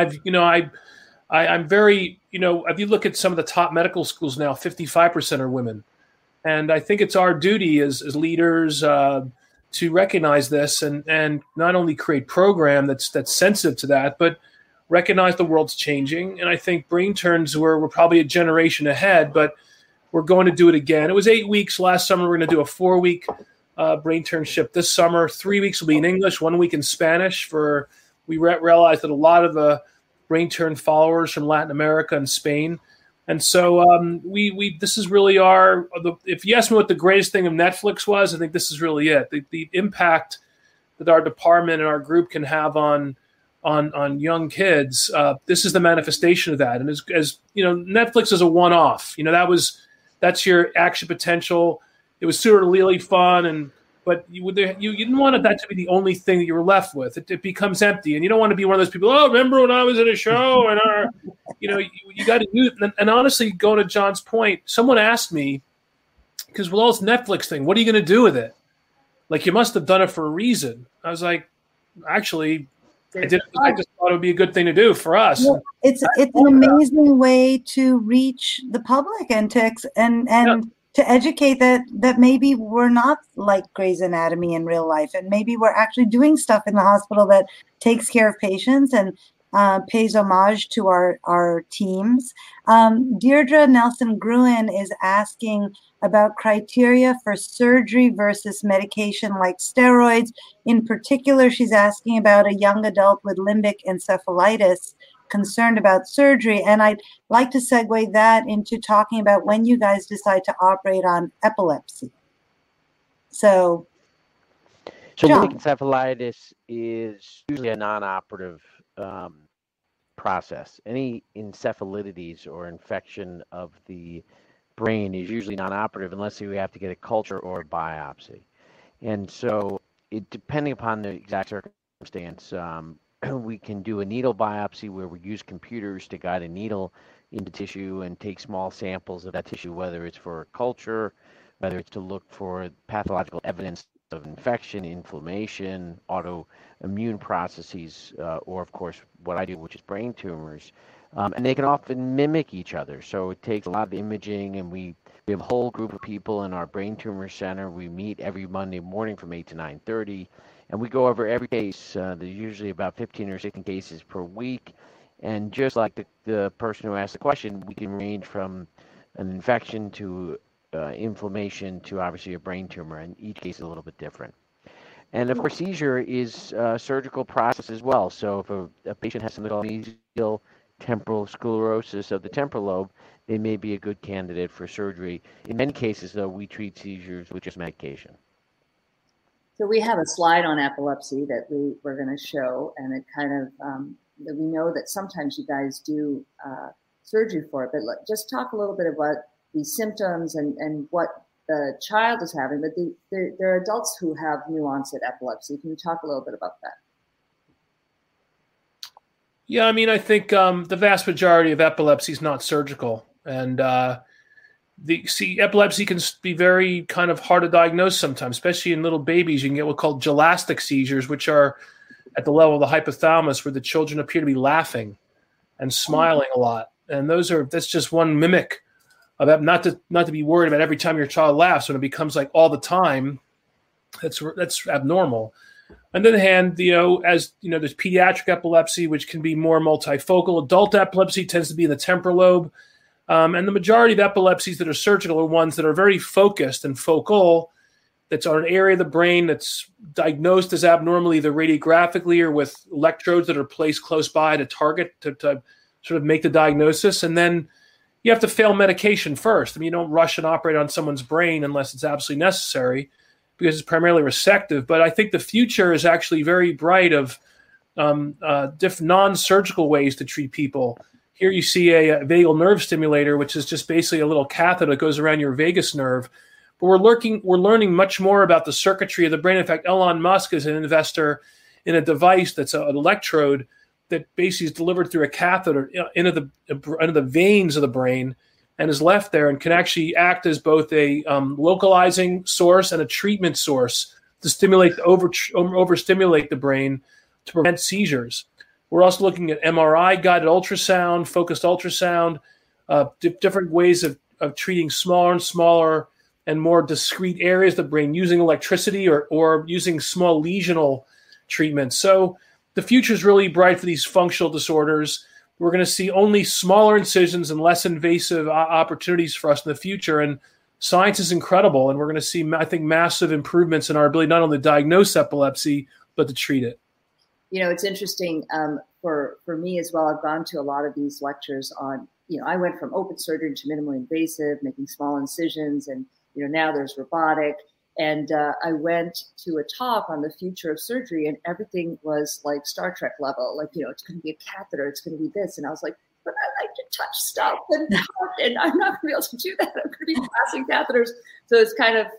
I'm very, if you look at some of the top medical schools now, 55% are women. And I think it's our duty as leaders to recognize this and not only create program that's sensitive to that, but recognize the world's changing. And I think Brain Turns, we're probably a generation ahead, but we're going to do it again. It was 8 weeks last summer. We're going to do a 4-week Brain Turnship this summer. 3 weeks will be in English, 1 week in Spanish. We realized that a lot of the Brain Turn followers from Latin America and Spain. And so this is really if you ask me what the greatest thing of Netflix was, I think this is really it. The impact that our department and our group can have on young kids, this is the manifestation of that. And as Netflix is a one-off. That's your action potential. It was sort of really fun, but you didn't want that to be the only thing that you were left with. It becomes empty, and you don't want to be one of those people. Oh, remember when I was in a show? And you got to use. And honestly, going to John's point, someone asked me, because with all this Netflix thing, what are you going to do with it? Like, you must have done it for a reason. I was like, actually, I did. I just thought it would be a good thing to do for us. Well, it's an amazing way to reach the public and to educate that maybe we're not like Grey's Anatomy in real life, and maybe we're actually doing stuff in the hospital that takes care of patients and pays homage to our teams. Deirdre Nelson Gruen is asking about criteria for surgery versus medication like steroids. In particular, she's asking about a young adult with limbic encephalitis concerned about surgery. And I'd like to segue that into talking about when you guys decide to operate on epilepsy. So limbic encephalitis is usually a non-operative process. Any encephalitides or infection of the brain is usually non-operative unless you have to get a culture or a biopsy. And so depending upon the exact circumstance, we can do a needle biopsy where we use computers to guide a needle into tissue and take small samples of that tissue, whether it's for culture, whether it's to look for pathological evidence of infection, inflammation, autoimmune processes, or of course what I do, which is brain tumors. And they can often mimic each other. So it takes a lot of imaging, and we have a whole group of people in our brain tumor center. We meet every Monday morning from 8 to 9:30. And we go over every case. There's usually about 15 or 16 cases per week. And just like the person who asked the question, we can range from an infection to inflammation to obviously a brain tumor. And each case is a little bit different. And of course, seizure is a surgical process as well. So if a patient has something called mesial temporal sclerosis of the temporal lobe, they may be a good candidate for surgery. In many cases, though, we treat seizures with just medication. So we have a slide on epilepsy that we're going to show, and it kind of that we know that sometimes you guys do surgery for it, but just talk a little bit about the symptoms and what the child is having. But there are adults who have new onset epilepsy. Can you talk a little bit about that? Yeah, I mean, I think the vast majority of epilepsy is not surgical, and epilepsy can be very kind of hard to diagnose sometimes, especially in little babies. You can get what's called gelastic seizures, which are at the level of the hypothalamus, where the children appear to be laughing and smiling a lot. And that's just one mimic of that. Not to be worried about every time your child laughs. When it becomes like all the time, that's abnormal. On the other hand, there's pediatric epilepsy, which can be more multifocal. Adult epilepsy tends to be in the temporal lobe. And the majority of epilepsies that are surgical are ones that are very focused and focal, that's on an area of the brain that's diagnosed as abnormal either radiographically or with electrodes that are placed close by to target, to sort of make the diagnosis. And then you have to fail medication first. I mean, you don't rush and operate on someone's brain unless it's absolutely necessary, because it's primarily resective. But I think the future is actually very bright of different non-surgical ways to treat people. Here you see a vagal nerve stimulator, which is just basically a little catheter that goes around your vagus nerve. But we're learning much more about the circuitry of the brain. In fact, Elon Musk is an investor in a device that's an electrode that basically is delivered through a catheter into the veins of the brain and is left there and can actually act as both a localizing source and a treatment source to stimulate, overstimulate the brain to prevent seizures. We're also looking at MRI-guided ultrasound, focused ultrasound, different ways of treating smaller and smaller and more discrete areas of the brain using electricity or using small lesional treatments. So the future is really bright for these functional disorders. We're going to see only smaller incisions and less invasive opportunities for us in the future. And science is incredible. And we're going to see, I think, massive improvements in our ability not only to diagnose epilepsy, but to treat it. You know, it's interesting for me as well. I've gone to a lot of these lectures on, I went from open surgery to minimally invasive, making small incisions. And, now there's robotic. And I went to a talk on the future of surgery, and everything was like Star Trek level. Like, it's going to be a catheter. It's going to be this. And I was like, but I like to touch stuff and I'm not going to be able to do that. I'm going to be passing catheters. So it's kind of,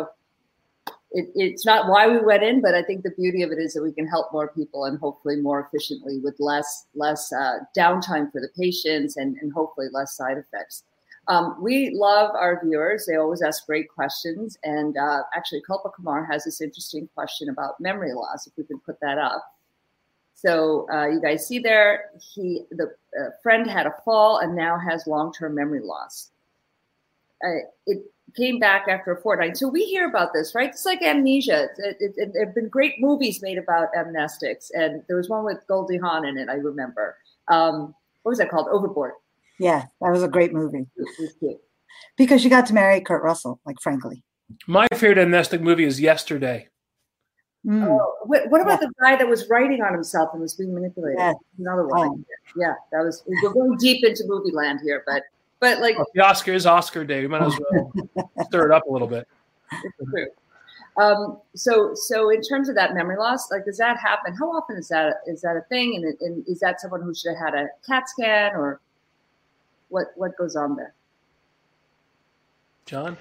it's not why we went in, but I think the beauty of it is that we can help more people and hopefully more efficiently with less downtime for the patients and hopefully less side effects. We love our viewers. They always ask great questions. And actually, Kalpa Kumar has this interesting question about memory loss, if we can put that up. So you guys see there, the friend had a fall and now has long-term memory loss. It came back after a fortnight. So we hear about this, right? It's like amnesia. There have been great movies made about amnestics. And there was one with Goldie Hawn in it, I remember. What was that called? Overboard. Yeah, that was a great movie. Because she got to marry Kurt Russell, like, frankly. My favorite amnestic movie is Yesterday. Oh, what about the guy that was writing on himself and was being manipulated? Yeah. Another one. Yeah, we're going deep into movie land here, but like the Oscar is Oscar Day. We might as well stir it up a little bit. It's true. So in terms of that memory loss, like, does that happen? How often is that a thing? And is that someone who should have had a CAT scan, or what goes on there? John?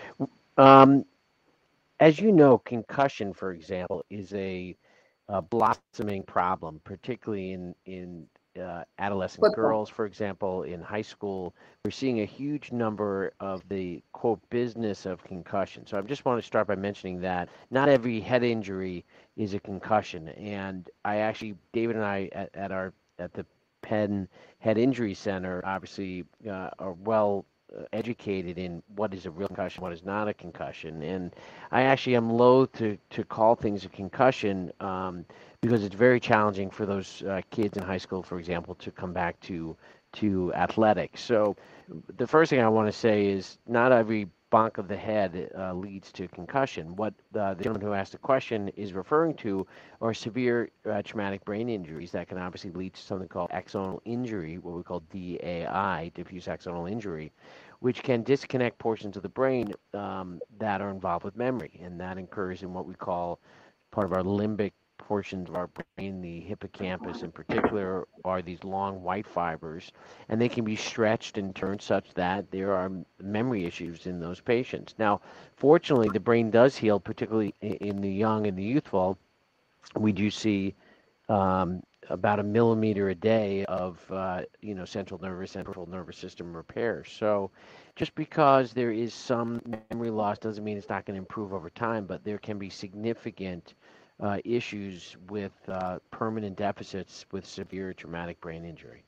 As you know, concussion, for example, is a blossoming problem, particularly in adolescent girls, for example, in high school. We're seeing a huge number of the, quote, business of concussion. So I just want to start by mentioning that not every head injury is a concussion. And I actually, David and I at the Penn Head Injury Center, obviously are well educated in what is a real concussion, what is not a concussion. And I actually am loath to call things a concussion because it's very challenging for those kids in high school, for example, to come back to athletics. So the first thing I want to say is not every bonk of the head leads to concussion. What the gentleman who asked the question is referring to are severe traumatic brain injuries that can obviously lead to something called axonal injury, what we call DAI, diffuse axonal injury, which can disconnect portions of the brain that are involved with memory. And that occurs in what we call part of our limbic portions of our brain. The hippocampus in particular are these long white fibers, and they can be stretched and turned such that there are memory issues in those patients. Now, fortunately, the brain does heal, particularly in the young and the youthful. We do see about 1 millimeter a day of central nervous system repair. So just because there is some memory loss doesn't mean it's not going to improve over time, but there can be significant issues with permanent deficits with severe traumatic brain injury.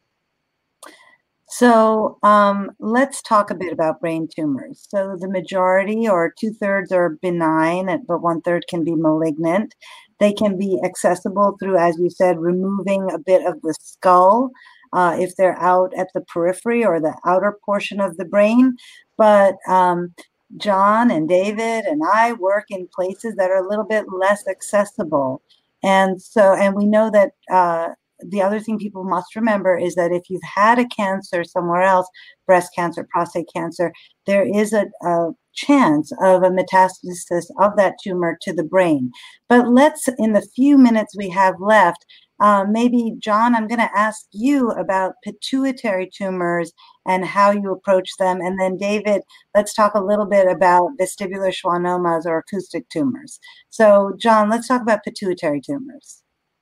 So let's talk a bit about brain tumors. So the majority, or 2/3, are benign, but 1/3 can be malignant. They can be accessible through, as you said, removing a bit of the skull if they're out at the periphery or the outer portion of the brain. But John and David and I work in places that are a little bit less accessible. And we know that the other thing people must remember is that if you've had a cancer somewhere else, breast cancer, prostate cancer, there is a chance of a metastasis of that tumor to the brain. But let's, in the few minutes we have left, Maybe, John, I'm going to ask you about pituitary tumors and how you approach them. And then, David, let's talk a little bit about vestibular schwannomas or acoustic tumors. So, John, let's talk about pituitary tumors.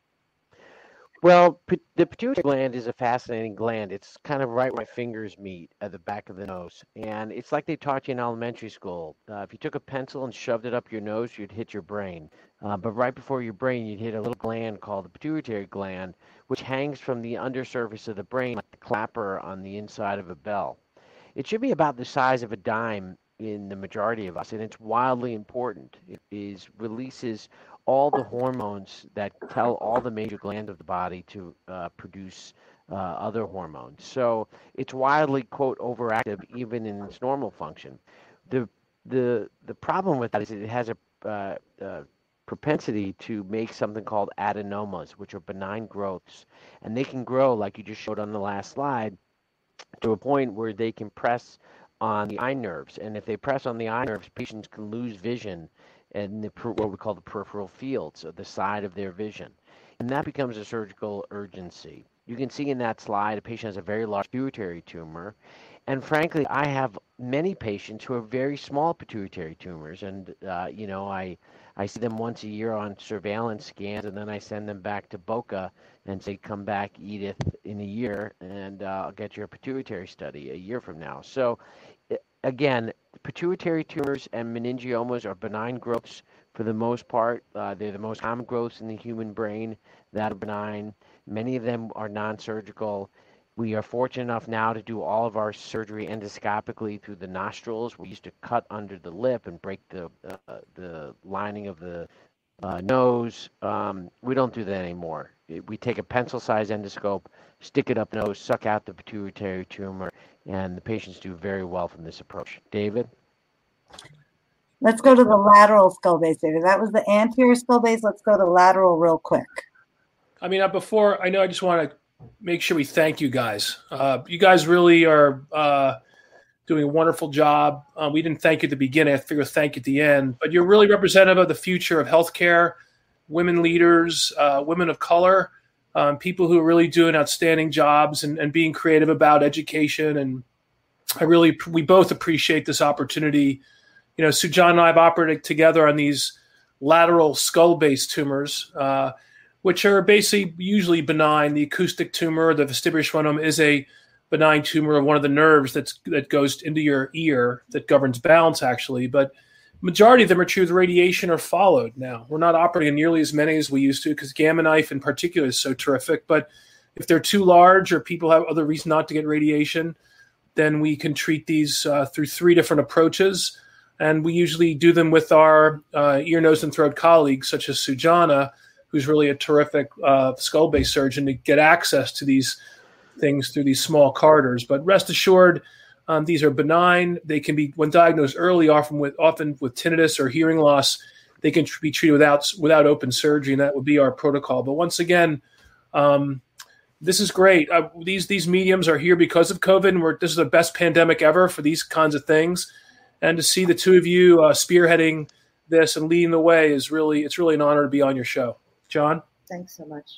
Well, the pituitary gland is a fascinating gland. It's kind of right where my fingers meet at the back of the nose. And it's like they taught you in elementary school. If you took a pencil and shoved it up your nose, you'd hit your brain. But right before your brain, you'd hit a little gland called the pituitary gland, which hangs from the undersurface of the brain like the clapper on the inside of a bell. It should be about the size of a dime in the majority of us, and it's wildly important. It releases all the hormones that tell all the major glands of the body to produce other hormones. So it's wildly, quote, overactive even in its normal function. The problem with that is it has a propensity to make something called adenomas, which are benign growths, and they can grow, like you just showed on the last slide, to a point where they can press on the eye nerves. And if they press on the eye nerves, patients can lose vision and what we call the peripheral field, so the side of their vision. And that becomes a surgical urgency. You can see in that slide, a patient has a very large pituitary tumor. And frankly, I have many patients who have very small pituitary tumors. And, I see them once a year on surveillance scans, and then I send them back to Boca and say, come back, Edith, in a year, and I'll get your pituitary study a year from now. So again, pituitary tumors and meningiomas are benign growths for the most part. They're the most common growths in the human brain that are benign. Many of them are non-surgical. We are fortunate enough now to do all of our surgery endoscopically through the nostrils. We used to cut under the lip and break the lining of the nose. We don't do that anymore. We take a pencil-sized endoscope, stick it up nose, suck out the pituitary tumor, and the patients do very well from this approach. David? Let's go to the lateral skull base, David. That was the anterior skull base. Let's go to lateral real quick. I mean, before, I just want to make sure we thank you guys. You guys really are doing a wonderful job. We didn't thank you at the beginning. I figure thank you at the end. But you're really representative of the future of healthcare, women leaders, women of color, people who are really doing outstanding jobs and being creative about education. And we both appreciate this opportunity. Sujan and I have operated together on these lateral skull-based tumors, which are basically usually benign. The acoustic tumor, the vestibular schwannoma, is a benign tumor of one of the nerves that goes into your ear that governs balance, actually. But majority of them are treated with radiation or followed now. We're not operating nearly as many as we used to because Gamma Knife in particular is so terrific. But if they're too large or people have other reasons not to get radiation, then we can treat these through 3 different approaches. And we usually do them with our ear, nose, and throat colleagues, such as Sujana, who's really a terrific skull-based surgeon, to get access to these things through these small corridors. But rest assured, these are benign. They can be, when diagnosed early, often with tinnitus or hearing loss, they can be treated without open surgery, and that would be our protocol. But once again, this is great. These mediums are here because of COVID, and this is the best pandemic ever for these kinds of things. And to see the two of you spearheading this and leading the way it's really an honor to be on your show. John? Thanks so much.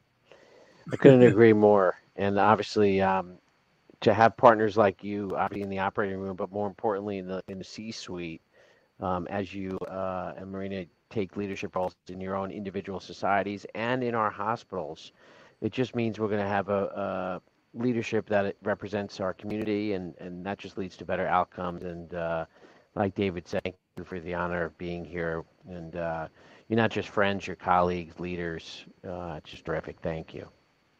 I couldn't agree more. And obviously, to have partners like you, obviously in the operating room, but more importantly in the C-suite, as you and Marina take leadership roles in your own individual societies and in our hospitals, it just means we're going to have a leadership that it represents our community, and that just leads to better outcomes. And like David said, thank you for the honor of being here. And you're not just friends, you're colleagues, leaders. It's just terrific. Thank you.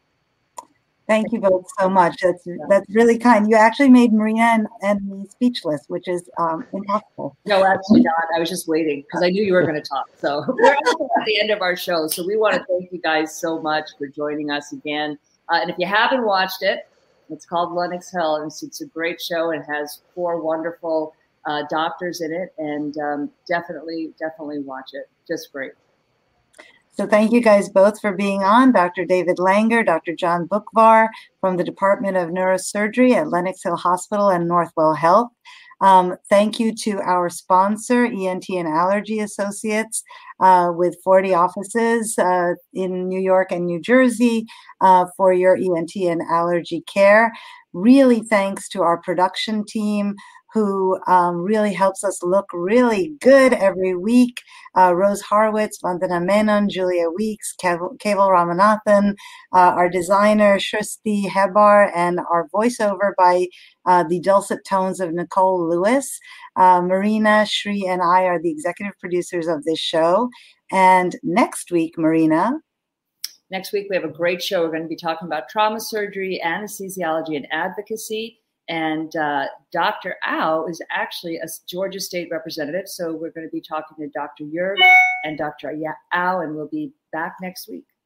Thank you both so much. That's really kind. You actually made Marina and me speechless, which is impossible. No, actually not. I was just waiting because I knew you were going to talk. So we're at the end of our show. So we want to thank you guys so much for joining us again. And if you haven't watched it, it's called Lenox Hill, and it's a great show and has 4 wonderful doctors in it. And definitely watch it. Just great. So thank you guys both for being on. Dr. David Langer, Dr. John Bukvar from the Department of Neurosurgery at Lenox Hill Hospital and Northwell Health. Thank you to our sponsor, ENT and Allergy Associates, with 40 offices in New York and New Jersey for your ENT and allergy care. Really thanks to our production team who really helps us look really good every week. Rose Horowitz, Vandana Menon, Julia Weeks, Keval Ramanathan, our designer, Shristi Hebar, and our voiceover by the dulcet tones of Nicole Lewis. Marina, Shri, and I are the executive producers of this show. And next week, Marina. Next week, we have a great show. We're going to be talking about trauma surgery, anesthesiology, and advocacy. And Dr. Au is actually a Georgia State representative. So we're going to be talking to Dr. Yurg and Dr. Au, and we'll be back next week.